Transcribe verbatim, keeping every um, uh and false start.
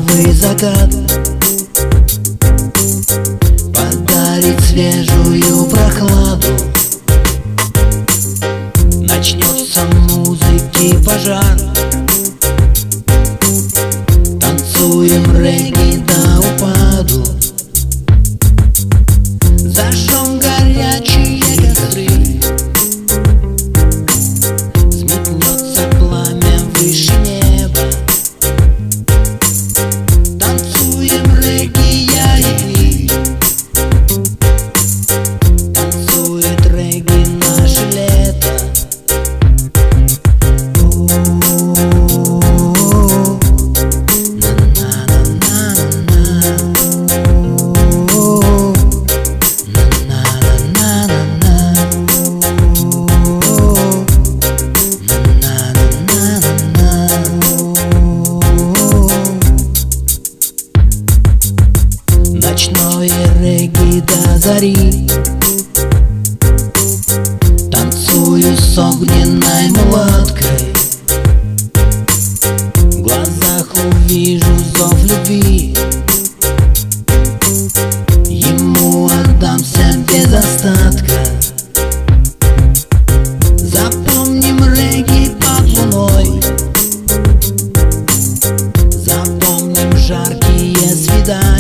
первый закат подарит свежую прохладу. Начнется музыки пожар, танцуем регги до упаду. Зажжем горячие костры, взметнется пламя выше неба. Танцуем регги, я и ты, танцует регги наше лето. Ночное регги до зари, танцую с огненной мулаткой. В глазах увижу зов любви, ему отдамся без остатка. Запомним регги под луной, запомним жаркие свидания.